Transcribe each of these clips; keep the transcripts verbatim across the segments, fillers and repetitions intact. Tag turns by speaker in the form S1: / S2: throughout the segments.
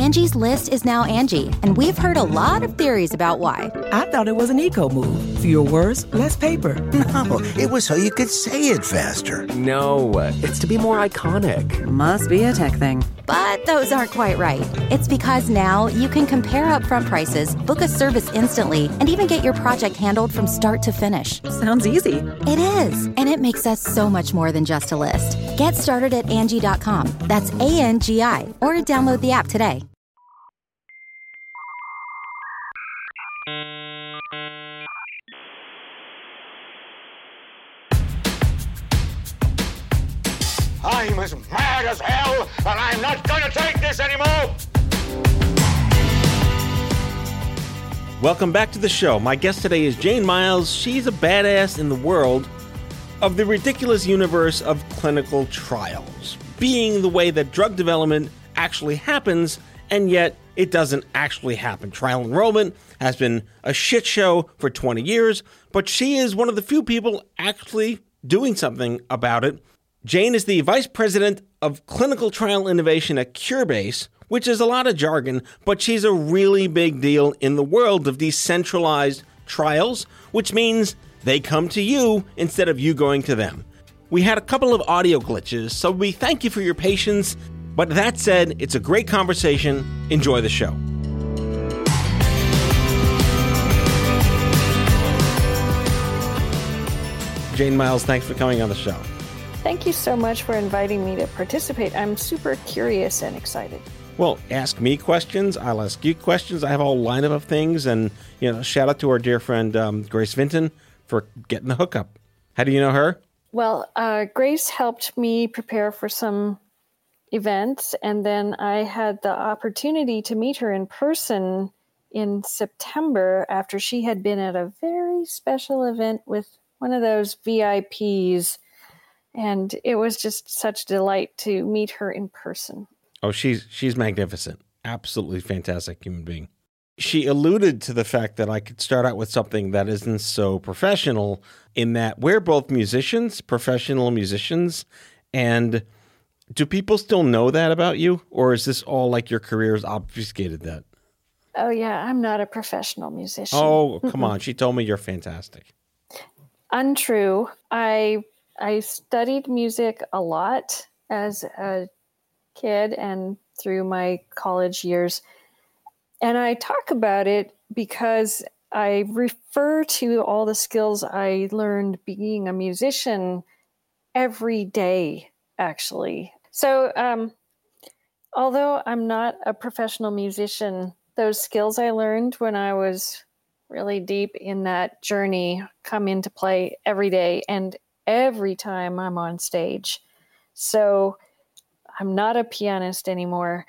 S1: Angie's List is now Angie, and we've heard a lot of theories about why.
S2: I thought it was an eco move. Fewer words, less paper.
S3: No, it was so you could say it faster.
S4: No, it's to be more iconic.
S5: Must be a tech thing.
S1: But those aren't quite right. It's because now you can compare upfront prices, book a service instantly, and even get your project handled from start to finish.
S5: Sounds easy.
S1: It is, and it makes us so much more than just a list. Get started at Angie dot com. That's A N G I, or download the app today.
S6: I'm as mad as hell, and I'm not gonna take this anymore!
S7: Welcome back to the show. My guest today is Jane Miles. She's a badass in the world of the ridiculous universe of clinical trials, being the way that drug development actually happens, and yet it doesn't actually happen. Trial enrollment has been a shit show for twenty years, but she is one of the few people actually doing something about it. Jane is the Vice President of Clinical Trial Innovation at Curebase, which is a lot of jargon, but she's a really big deal in the world of decentralized trials, which means they come to you instead of you going to them. We had a couple of audio glitches, so we thank you for your patience. But that said, it's a great conversation. Enjoy the show. Jane Miles, thanks for coming on the show.
S8: Thank you so much for inviting me to participate. I'm super curious and excited.
S7: Well, ask me questions. I'll ask you questions. I have a whole lineup of things. And, you know, shout out to our dear friend, um, Grace Vinton, for getting the hookup. How do you know her?
S8: Well, uh, Grace helped me prepare for some events, and then I had the opportunity to meet her in person in September after she had been at a very special event with one of those V I Ps. And it was just such a delight to meet her in person.
S7: Oh, she's she's magnificent. Absolutely fantastic human being. She alluded to the fact that I could start out with something that isn't so professional, in that we're both musicians, professional musicians. And do people still know that about you? Or is this all like your career has obfuscated that?
S8: Oh, yeah, I'm not a professional musician.
S7: Oh, come on. She told me you're fantastic.
S8: Untrue. I... I studied music a lot as a kid and through my college years. And I talk about it because I refer to all the skills I learned being a musician every day, actually. So um, although I'm not a professional musician, those skills I learned when I was really deep in that journey come into play every day and every time I'm on stage. So I'm not a pianist anymore.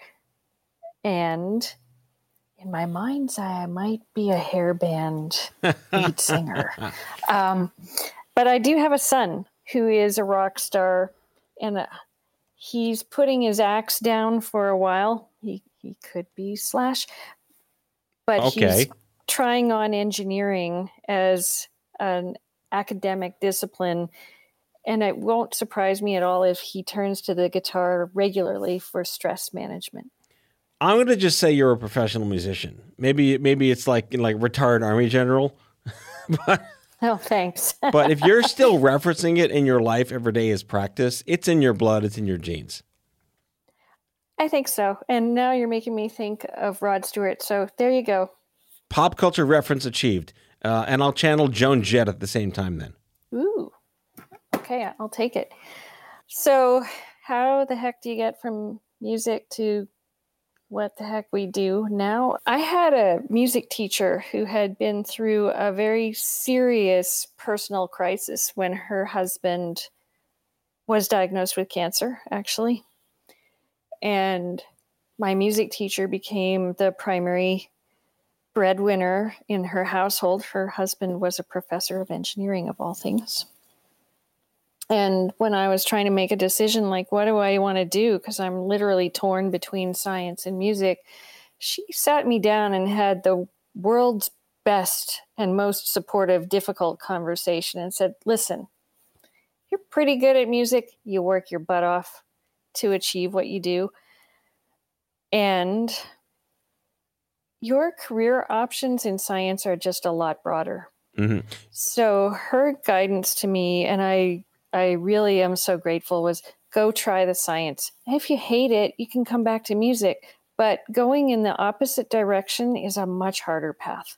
S8: And in my mind's eye, I might be a hair band lead singer. Um, but I do have a son who is a rock star, and uh, he's putting his axe down for a while. He, he could be Slash. But
S7: okay.
S8: He's trying on engineering as an academic discipline, and it won't surprise me at all if he turns to the guitar regularly for stress management.
S7: I'm going to just say you're a professional musician. Maybe maybe it's like like retired Army general. but,
S8: oh, thanks.
S7: but if you're still referencing it in your life every day as practice, it's in your blood, it's in your genes.
S8: I think so. And now you're making me think of Rod Stewart. So there you go.
S7: Pop culture reference achieved. Uh, and I'll channel Joan Jett at the same time then.
S8: Ooh. Okay, I'll take it. So how the heck do you get from music to what the heck we do now? I had a music teacher who had been through a very serious personal crisis when her husband was diagnosed with cancer, actually. And my music teacher became the primary breadwinner in her household. Her husband was a professor of engineering, of all things. And when I was trying to make a decision, like, what do I want to do? Because I'm literally torn between science and music. She sat me down and had the world's best and most supportive, difficult conversation and said, listen, you're pretty good at music. You work your butt off to achieve what you do. And your career options in science are just a lot broader.
S7: Mm-hmm.
S8: So her guidance to me, and I I really am so grateful, was go try the science. And if you hate it, you can come back to music. But going in the opposite direction is a much harder path.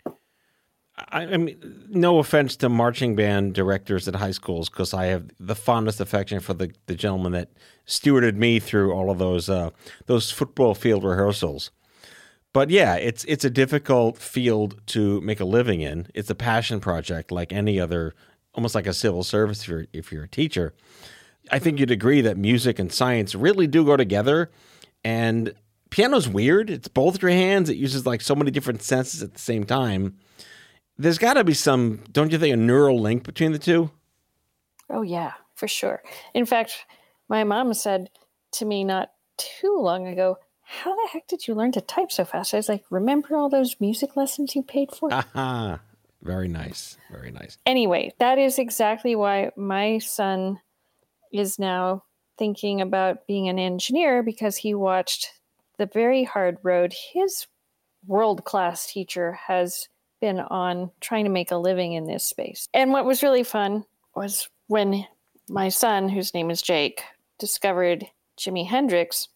S7: I, I mean, no offense to marching band directors at high schools, because I have the fondest affection for the, the gentleman that stewarded me through all of those uh, those football field rehearsals. But yeah, it's it's a difficult field to make a living in. It's a passion project like any other, almost like a civil service if you're, if you're a teacher. I think you'd agree that music and science really do go together. And piano's weird. It's both your hands. It uses like so many different senses at the same time. There's got to be some, don't you think, a neural link between the two?
S8: Oh, yeah, for sure. In fact, my mom said to me not too long ago, how the heck did you learn to type so fast? I was like, remember all those music lessons you paid for?
S7: Aha. Very nice. Very nice.
S8: Anyway, that is exactly why my son is now thinking about being an engineer, because he watched the very hard road his world-class teacher has been on trying to make a living in this space. And what was really fun was when my son, whose name is Jake, discovered Jimi Hendrix,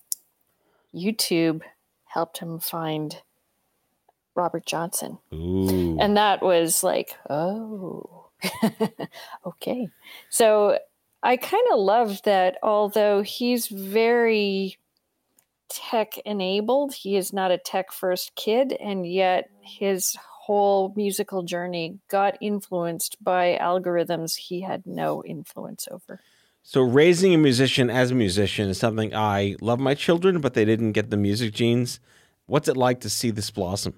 S8: YouTube helped him find Robert Johnson.
S7: Ooh.
S8: And that was like, oh, okay. So I kind of love that although he's very tech enabled, he is not a tech first kid, and yet his whole musical journey got influenced by algorithms he had no influence over.
S7: So raising a musician as a musician is something I love my children, but they didn't get the music genes. What's it like to see this blossom?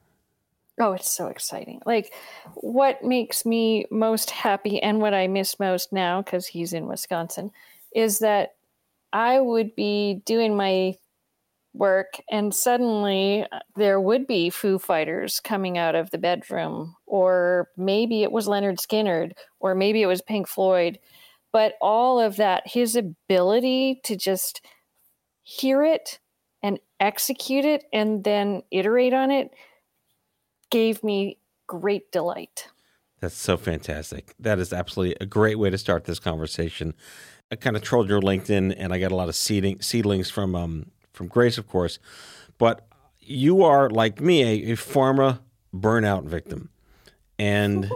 S8: Oh, it's so exciting. Like, what makes me most happy and what I miss most now, because he's in Wisconsin, is that I would be doing my work and suddenly there would be Foo Fighters coming out of the bedroom, or maybe it was Leonard Skinner, or maybe it was Pink Floyd. But all of that, his ability to just hear it and execute it and then iterate on it, gave me great delight.
S7: That's so fantastic. That is absolutely a great way to start this conversation. I kind of trolled your LinkedIn, and I got a lot of seeding, seedlings from um, from Grace, of course. But you are, like me, a, a pharma burnout victim. And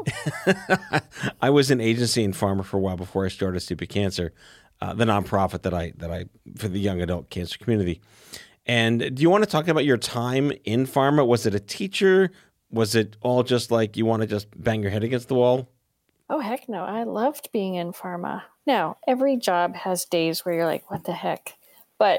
S7: I was in agency in pharma for a while before I started Stupid Cancer, uh, the nonprofit that I that I for the young adult cancer community. And do you want to talk about your time in pharma? Was it a teacher? Was it all just like you want to just bang your head against the wall?
S8: Oh, heck no. I loved being in pharma. Now, every job has days where you're like, what the heck? But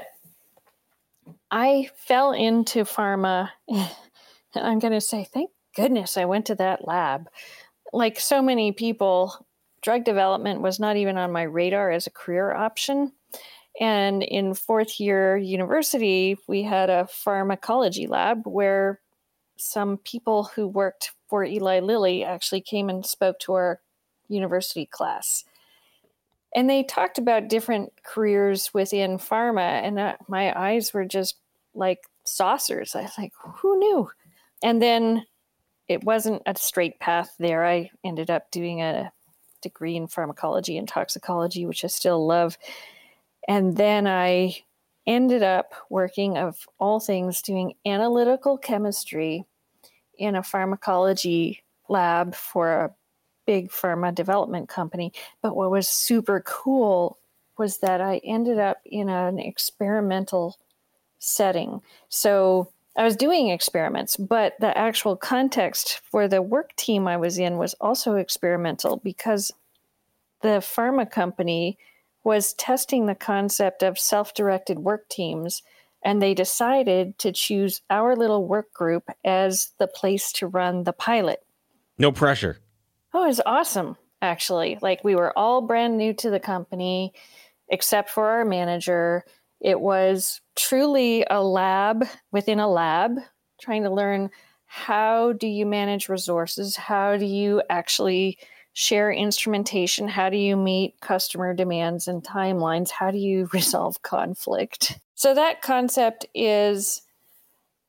S8: I fell into pharma, and I'm going to say, thank goodness I went to that lab. Like so many people, drug development was not even on my radar as a career option. And in fourth year university, we had a pharmacology lab where some people who worked for Eli Lilly actually came and spoke to our university class. And they talked about different careers within pharma, and uh, my eyes were just like saucers. I was like, who knew? And then it wasn't a straight path there. I ended up doing a degree in pharmacology and toxicology, which I still love. And then I ended up working, of all things, doing analytical chemistry in a pharmacology lab for a big pharma development company. But what was super cool was that I ended up in an experimental setting. So I was doing experiments, but the actual context for the work team I was in was also experimental, because the pharma company was testing the concept of self-directed work teams, and they decided to choose our little work group as the place to run the pilot.
S7: No pressure.
S8: Oh, it was awesome, actually. Like, we were all brand new to the company, except for our manager. It was truly a lab within a lab, trying to learn, how do you manage resources? How do you actually share instrumentation? How do you meet customer demands and timelines? How do you resolve conflict? So that concept is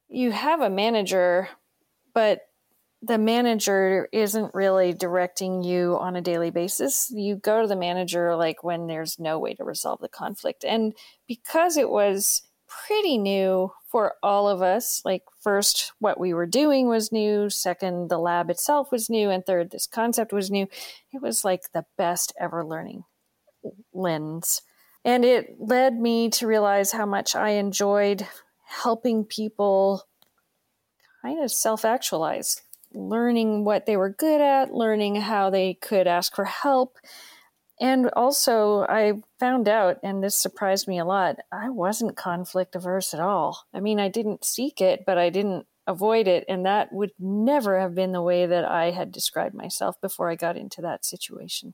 S8: you have a manager, but the manager isn't really directing you on a daily basis. You go to the manager like when there's no way to resolve the conflict. And because it was pretty new for all of us, like first, what we were doing was new. Second, the lab itself was new. And third, this concept was new. It was like the best ever learning lens. And it led me to realize how much I enjoyed helping people kind of self-actualize, learning what they were good at, learning how they could ask for help. And also I found out, and this surprised me a lot, I wasn't conflict averse at all. I mean, I didn't seek it, but I didn't avoid it. And that would never have been the way that I had described myself before I got into that situation.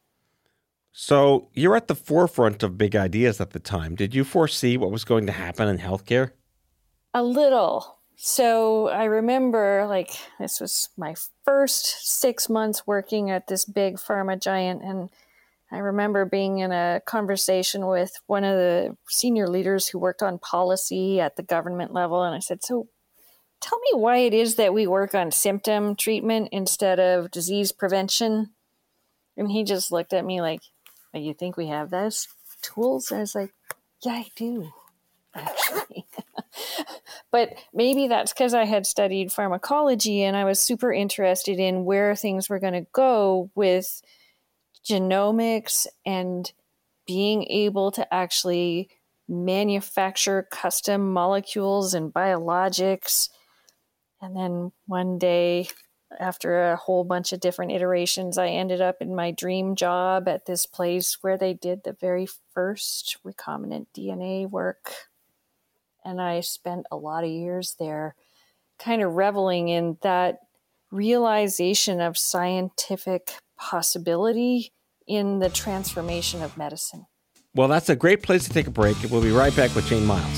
S7: So you're at the forefront of big ideas at the time. Did you foresee what was going to happen in healthcare?
S8: A little. So I remember, like, this was my first six months working at this big pharma giant. And I remember being in a conversation with one of the senior leaders who worked on policy at the government level. And I said, so tell me why it is that we work on symptom treatment instead of disease prevention. And he just looked at me like, you think we have those tools? I was like, yeah, I do, actually. But maybe that's because I had studied pharmacology and I was super interested in where things were going to go with genomics and being able to actually manufacture custom molecules and biologics. And then one day, after a whole bunch of different iterations, I ended up in my dream job at this place where they did the very first recombinant D N A work. And I spent a lot of years there kind of reveling in that realization of scientific possibility in the transformation of medicine.
S7: Well, that's a great place to take a break. We'll be right back with Jane Miles.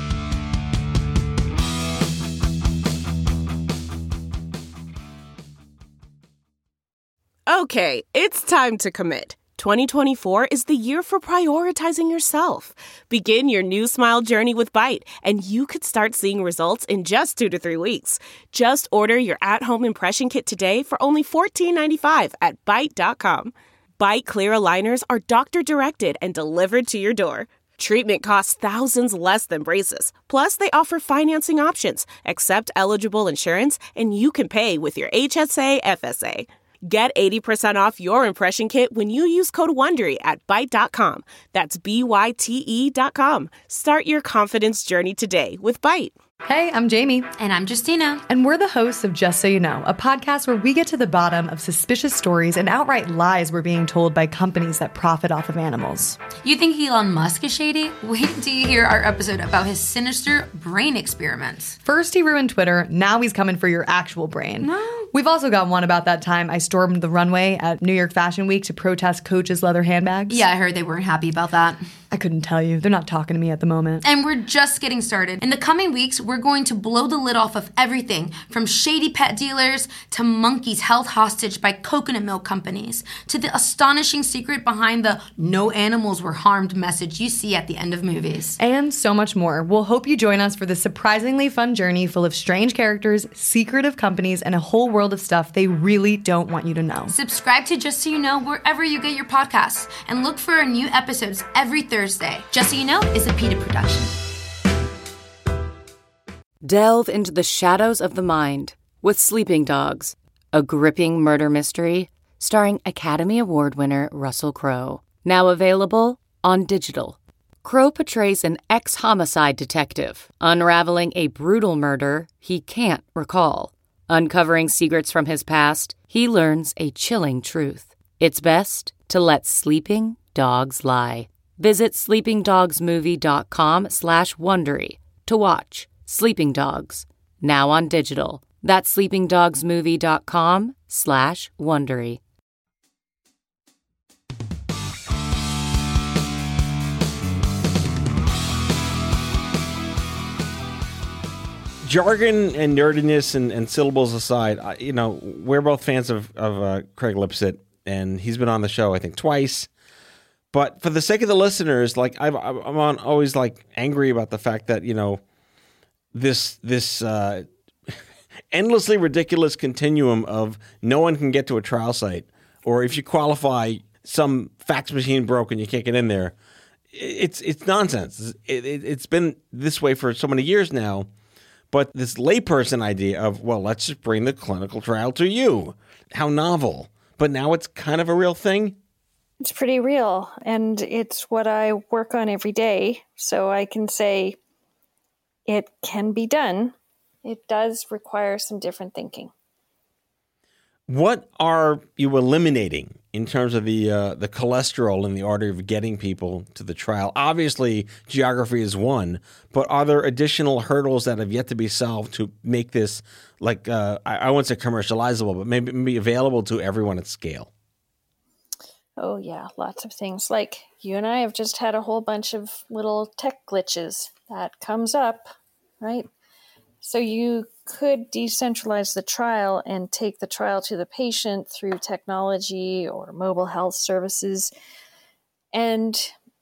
S5: Okay, it's time to commit. twenty twenty-four is the year for prioritizing yourself. Begin your new smile journey with Byte, and you could start seeing results in just two to three weeks. Just order your at-home impression kit today for only fourteen ninety-five at byte dot com. Byte clear aligners are doctor-directed and delivered to your door. Treatment costs thousands less than braces. Plus, they offer financing options, accept eligible insurance, and you can pay with your H S A F S A. Get eighty percent off your impression kit when you use code WONDERY at byte dot com. That's B Y T E dot com. Start your confidence journey today with Byte.
S9: Hey, I'm Jamie.
S10: And I'm Justina.
S9: And we're the hosts of Just So You Know, a podcast where we get to the bottom of suspicious stories and outright lies we're being told by companies that profit off of animals.
S10: You think Elon Musk is shady? Wait until you hear our episode about his sinister brain experiments.
S9: First he ruined Twitter, now he's coming for your actual brain.
S10: No.
S9: We've also got one about that time I stormed the runway at New York Fashion Week to protest Coach's leather handbags.
S10: Yeah, I heard they weren't happy about that.
S9: I couldn't tell you. They're not talking to me at the moment.
S10: And we're just getting started. In the coming weeks, we're going to blow the lid off of everything from shady pet dealers to monkeys held hostage by coconut milk companies to the astonishing secret behind the no animals were harmed message you see at the end of movies.
S9: And so much more. We'll hope you join us for this surprisingly fun journey full of strange characters, secretive companies, and a whole world of stuff they really don't want you to know.
S10: Subscribe to Just So You Know wherever you get your podcasts and look for our new episodes every Thursday. Just So You Know is a PETA production.
S11: Delve into the shadows of the mind with Sleeping Dogs, a gripping murder mystery starring Academy Award winner Russell Crowe. Now available on digital. Crowe portrays an ex-homicide detective unraveling a brutal murder he can't recall. Uncovering secrets from his past, he learns a chilling truth. It's best to let sleeping dogs lie. Visit sleepingdogsmovie.com slash Wondery to watch Sleeping Dogs, now on digital. That's sleepingdogsmovie.com slash Wondery.
S7: Jargon and nerdiness and, and syllables aside, I, you know, we're both fans of, of uh, Craig Lipset, and he's been on the show, I think, twice. But for the sake of the listeners, like I've, I'm on, always like angry about the fact that, you know, this this uh, endlessly ridiculous continuum of no one can get to a trial site, or if you qualify, some fax machine broke and you can't get in there. It's it's nonsense. It, it, it's been this way for so many years now. But this layperson idea of, well, let's just bring the clinical trial to you. How novel. But now it's kind of a real thing.
S8: It's pretty real. And it's what I work on every day. So I can say it can be done. It does require some different thinking.
S7: What are you eliminating in terms of the uh, the cholesterol in the artery of getting people to the trial? Obviously, geography is one, but are there additional hurdles that have yet to be solved to make this, like, uh, I, I won't say commercializable, but maybe, maybe available to everyone at scale?
S8: Oh, yeah, lots of things. Like you and I have just had a whole bunch of little tech glitches. That comes up, right? So you could decentralize the trial and take the trial to the patient through technology or mobile health services. And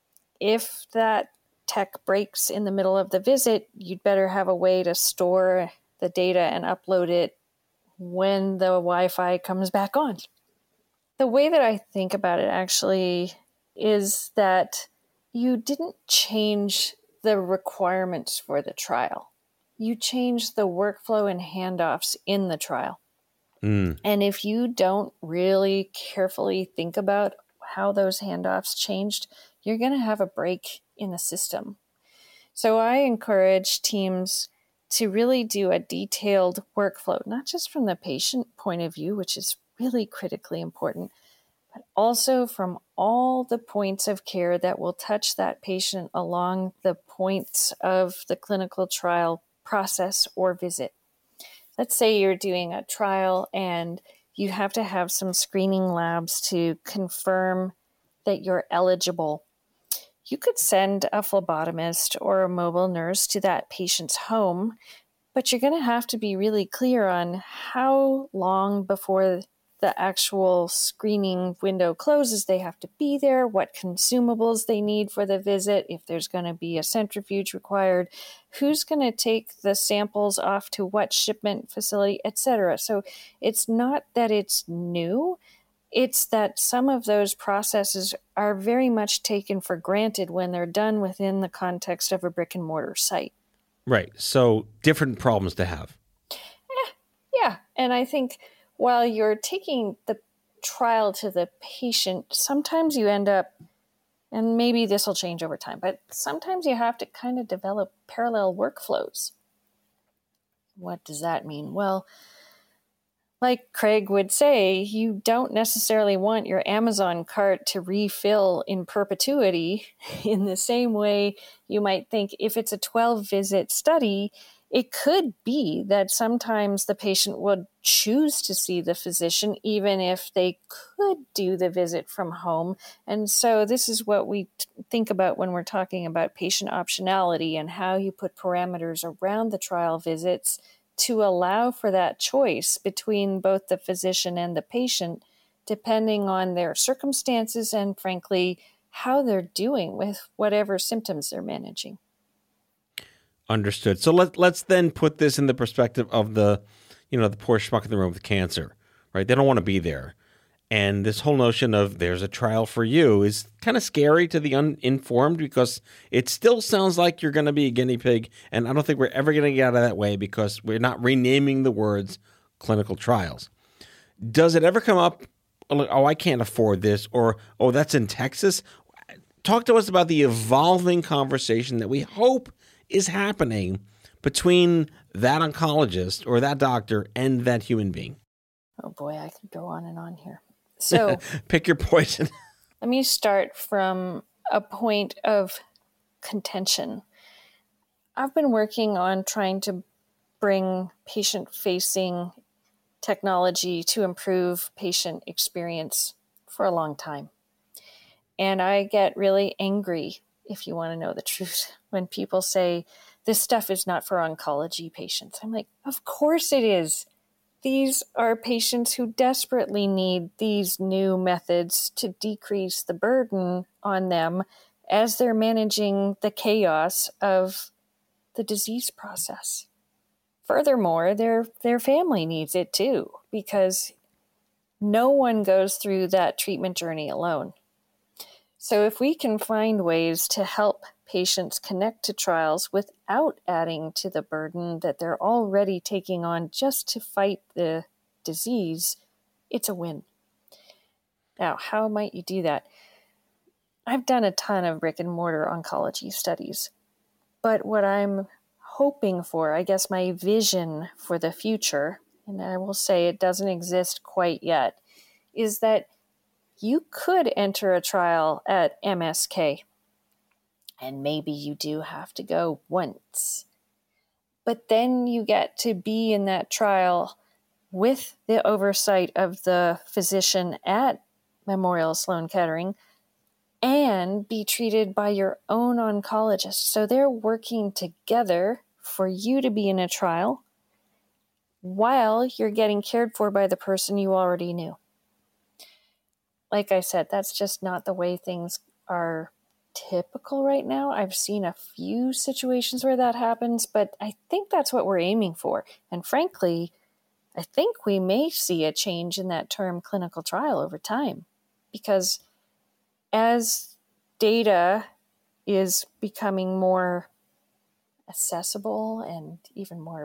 S8: if that tech breaks in the middle of the visit, you'd better have a way to store the data and upload it when the Wi-Fi comes back on. The way that I think about it actually is that you didn't change the requirements for the trial. You change the workflow and handoffs in the trial. Mm. And if you don't really carefully think about how those handoffs changed, you're going to have a break in the system. So I encourage teams to really do a detailed workflow, not just from the patient point of view, which is really critically important, but also from all the points of care that will touch that patient along the points of the clinical trial process or visit. Let's say you're doing a trial and you have to have some screening labs to confirm that you're eligible. You could send a phlebotomist or a mobile nurse to that patient's home, but you're going to have to be really clear on how long before the actual screening window closes they have to be there, what consumables they need for the visit, if there's going to be a centrifuge required, who's going to take the samples off to what shipment facility, et cetera. So it's not that it's new, it's that some of those processes are very much taken for granted when they're done within the context of a brick and mortar site.
S7: Right. So different problems to have.
S8: Eh, yeah. And I think while you're taking the trial to the patient, sometimes you end up, and maybe this will change over time, but sometimes you have to kind of develop parallel workflows. What does that mean? Well, like Craig would say, you don't necessarily want your Amazon cart to refill in perpetuity in the same way you might think if it's a twelve visit study. It could be that sometimes the patient would choose to see the physician even if they could do the visit from home. And so this is what we t- think about when we're talking about patient optionality and how you put parameters around the trial visits to allow for that choice between both the physician and the patient, depending on their circumstances and, frankly, how they're doing with whatever symptoms they're managing.
S7: Understood. So let, let's then put this in the perspective of the, you know, the poor schmuck in the room with cancer, right? They don't want to be there. And this whole notion of there's a trial for you is kind of scary to the uninformed because it still sounds like you're going to be a guinea pig. And I don't think we're ever going to get out of that way because we're not renaming the words clinical trials. Does it ever come up, oh, I can't afford this, or, oh, that's in Texas? Talk to us about the evolving conversation that we hope is happening between that oncologist or that doctor and that human being.
S8: Oh boy, I could go on and on here. So
S7: pick your poison.
S8: Let me start from a point of contention. I've been working on trying to bring patient-facing technology to improve patient experience for a long time. And I get really angry, if you want to know the truth, when people say, this stuff is not for oncology patients. I'm like, of course it is. These are patients who desperately need these new methods to decrease the burden on them as they're managing the chaos of the disease process. Furthermore, their their family needs it too, because no one goes through that treatment journey alone. So if we can find ways to help patients connect to trials without adding to the burden that they're already taking on just to fight the disease, it's a win. Now, how might you do that? I've done a ton of brick and mortar oncology studies, but what I'm hoping for, I guess my vision for the future, and I will say it doesn't exist quite yet, is that you could enter a trial at M S K, and maybe you do have to go once, but then you get to be in that trial with the oversight of the physician at Memorial Sloan Kettering and be treated by your own oncologist. So they're working together for you to be in a trial while you're getting cared for by the person you already knew. Like I said, that's just not the way things are typical right now. I've seen a few situations where that happens, but I think that's what we're aiming for. And frankly, I think we may see a change in that term clinical trial over time, because as data is becoming more accessible and even more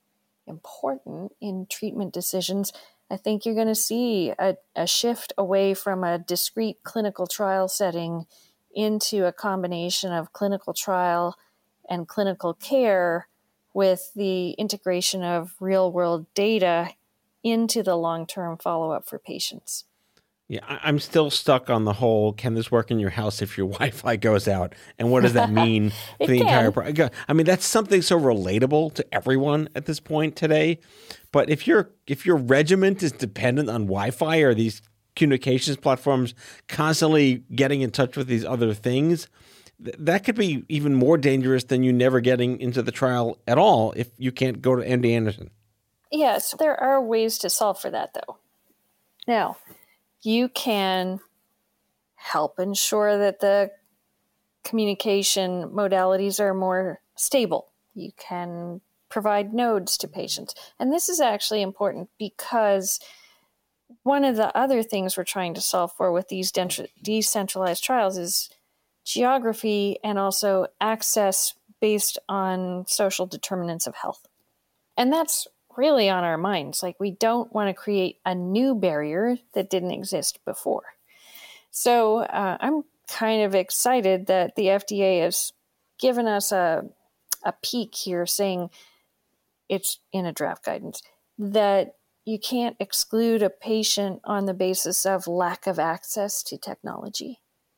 S8: important in treatment decisions, I think you're going to see a, a shift away from a discrete clinical trial setting into a combination of clinical trial and clinical care with the integration of real-world data into the long-term follow-up for patients.
S7: Yeah, I'm still stuck on the whole, can this work in your house if your Wi-Fi goes out? And what does that mean for the
S8: can.
S7: entire pro- I mean, that's something so relatable to everyone at this point today. But if your if your regiment is dependent on Wi-Fi or these communications platforms constantly getting in touch with these other things, th- that could be even more dangerous than you never getting into the trial at all if you can't go to M D Anderson.
S8: Yes, there are ways to solve for that, though. Now, you can help ensure that the communication modalities are more stable. You can provide nodes to patients. And this is actually important because one of the other things we're trying to solve for with these decentralized trials is geography and also access based on social determinants of health. And that's really on our minds. Like, we don't want to create a new barrier that didn't exist before. So uh, I'm kind of excited that the F D A has given us a, a peek here, saying it's in a draft guidance that you can't exclude a patient on the basis of lack of access to technology.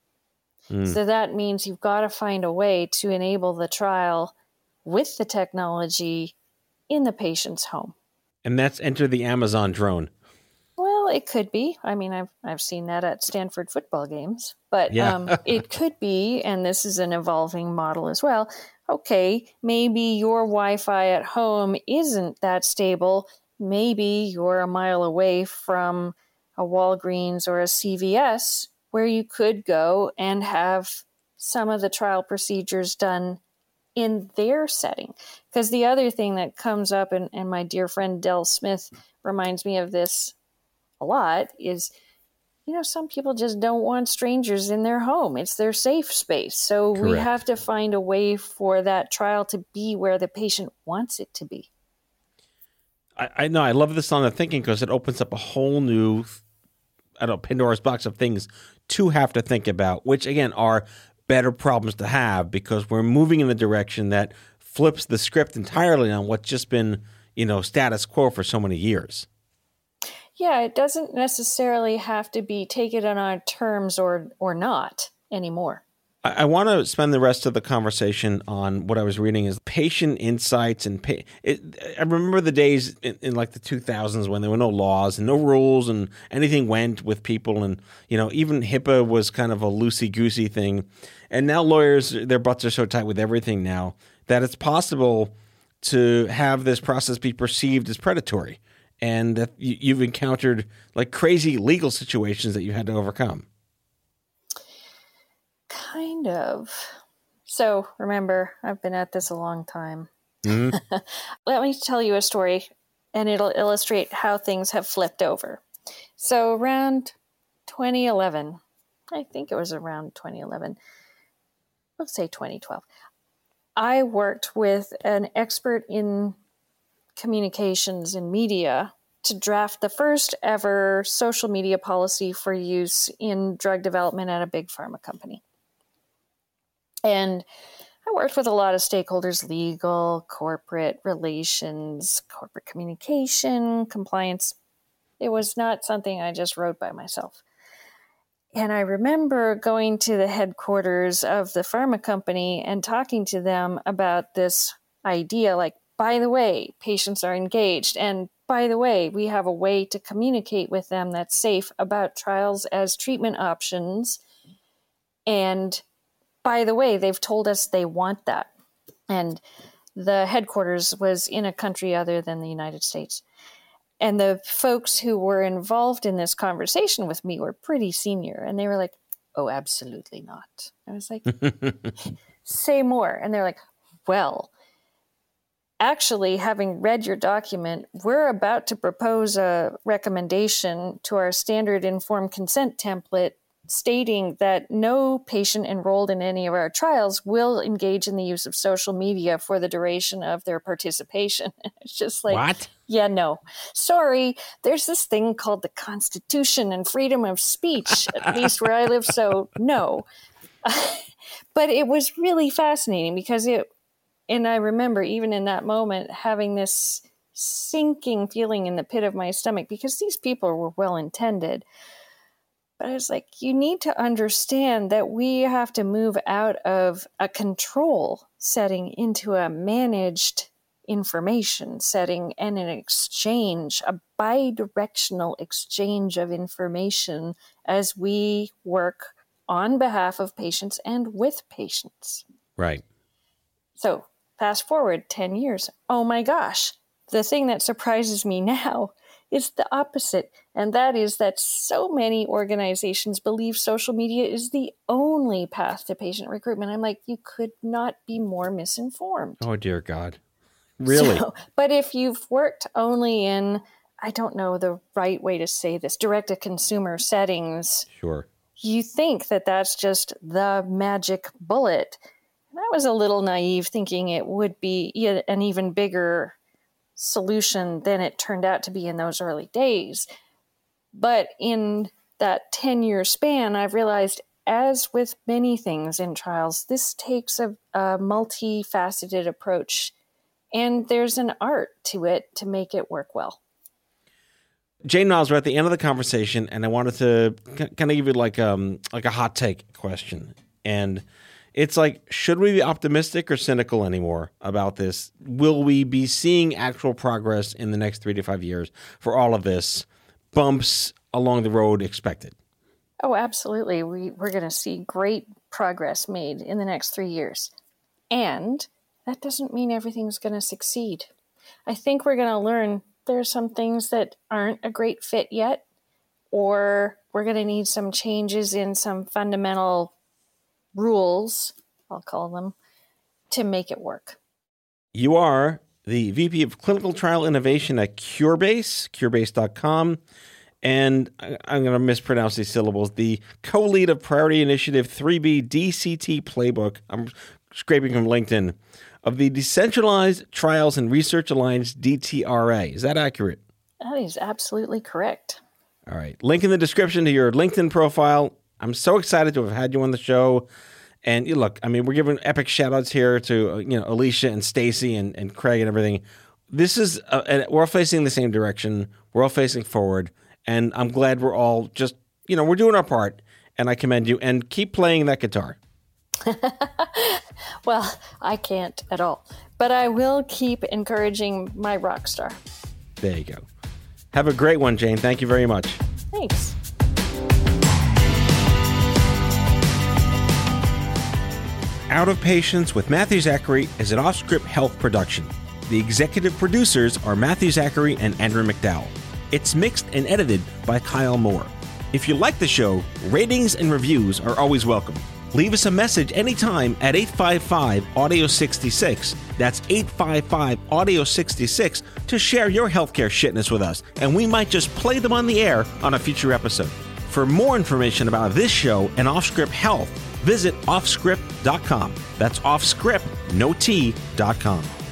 S8: Mm. So that means you've got to find a way to enable the trial with the technology in the patient's home.
S7: And that's enter the Amazon drone.
S8: Well, it could be. I mean, I've I've seen that at Stanford football games. But
S7: yeah.
S8: um, it could be, and this is an evolving model as well, okay, maybe your Wi-Fi at home isn't that stable. Maybe you're a mile away from a Walgreens or a C V S where you could go and have some of the trial procedures done in their setting. Because the other thing that comes up, and, and my dear friend Del Smith reminds me of this a lot, is, you know, some people just don't want strangers in their home. It's their safe space. So
S7: Correct.
S8: We have to find a way for that trial to be where the patient wants it to be.
S7: I, I know. I love this line of thinking because it opens up a whole new, I don't know, Pandora's box of things to have to think about, which, again, are better problems to have because we're moving in the direction that flips the script entirely on what's just been, you know, status quo for so many years.
S8: Yeah, it doesn't necessarily have to be take it on our terms or or not anymore.
S7: I, I want to spend the rest of the conversation on what I was reading is patient insights and pa- it, I remember the days in, in like the two thousands when there were no laws and no rules and anything went with people, and you know even HIPAA was kind of a loosey-goosey thing, and now lawyers, their butts are so tight with everything now that it's possible to have this process be perceived as predatory. And that you've encountered like crazy legal situations that you had to overcome.
S8: Kind of. So remember, I've been at this a long time.
S7: Mm-hmm.
S8: Let me tell you a story, and it'll illustrate how things have flipped over. So around twenty eleven, I think it was around twenty eleven, let's say twenty twelve, I worked with an expert in communications and media to draft the first ever social media policy for use in drug development at a big pharma company. And I worked with a lot of stakeholders: legal, corporate relations, corporate communication, compliance. It was not something I just wrote by myself. And I remember going to the headquarters of the pharma company and talking to them about this idea, like, by the way, patients are engaged. And by the way, we have a way to communicate with them that's safe about trials as treatment options. And by the way, they've told us they want that. And the headquarters was in a country other than the United States. And the folks who were involved in this conversation with me were pretty senior. And they were like, oh, absolutely not. I was like, say more. And they're like, well, actually, having read your document, we're about to propose a recommendation to our standard informed consent template stating that no patient enrolled in any of our trials will engage in the use of social media for the duration of their participation. It's just like,
S7: what?
S8: Yeah, no. Sorry, there's this thing called the Constitution and freedom of speech, at least where I live, so no. But it was really fascinating because it, and I remember even in that moment having this sinking feeling in the pit of my stomach because these people were well-intended. But I was like, you need to understand that we have to move out of a control setting into a managed information setting and an exchange, a bi-directional exchange of information as we work on behalf of patients and with patients.
S7: Right.
S8: So fast forward ten years. Oh my gosh. The thing that surprises me now is the opposite. And that is that so many organizations believe social media is the only path to patient recruitment. I'm like, you could not be more misinformed.
S7: Oh, dear God. Really?
S8: So, but if you've worked only in, I don't know the right way to say this, direct-to-consumer settings,
S7: sure,
S8: you think that that's just the magic bullet. And I was a little naive thinking it would be an even bigger solution than it turned out to be in those early days. But in that ten-year span, I've realized, as with many things in trials, this takes a, a multifaceted approach. And there's an art to it to make it work well.
S7: Jane Miles, we're at the end of the conversation, and I wanted to kind of give you like um like a hot take question. And it's like, should we be optimistic or cynical anymore about this? Will we be seeing actual progress in the next three to five years for all of this? Bumps along the road expected?
S8: Oh, absolutely. We, we're going to see great progress made in the next three years. And that doesn't mean everything's going to succeed. I think we're going to learn there are some things that aren't a great fit yet, or we're going to need some changes in some fundamental rules, I'll call them, to make it work.
S7: You are the V P of Clinical Trial Innovation at Curebase, curebase dot com, and I'm going to mispronounce these syllables, the co-lead of Priority Initiative three B D C T Playbook. I'm scraping from LinkedIn. Of the Decentralized Trials and Research Alliance, D T R A. Is that accurate?
S8: That is absolutely correct.
S7: All right. Link in the description to your LinkedIn profile. I'm so excited to have had you on the show. And you look, I mean, we're giving epic shout outs here to, you know, Alicia and Stacy and, and Craig and everything. This is, uh, we're all facing the same direction. We're all facing forward. And I'm glad we're all just, you know, we're doing our part. And I commend you. And keep playing that guitar.
S8: Well, I can't at all, but I will keep encouraging my rock star.
S7: There you go. Have a great one, Jane. Thank you very much.
S8: Thanks.
S7: Out of Patients with Matthew Zachary is an Off-Script Health production. The executive producers are Matthew Zachary and Andrew McDowell. It's mixed and edited by Kyle Moore. If you like the show, ratings and reviews are always welcome. Leave us a message anytime at eight five five, audio sixty-six. That's eight five five, audio sixty-six to share your healthcare shitness with us, and we might just play them on the air on a future episode. For more information about this show and Offscript Health, visit offscript dot com. That's offscript, no T, dot com.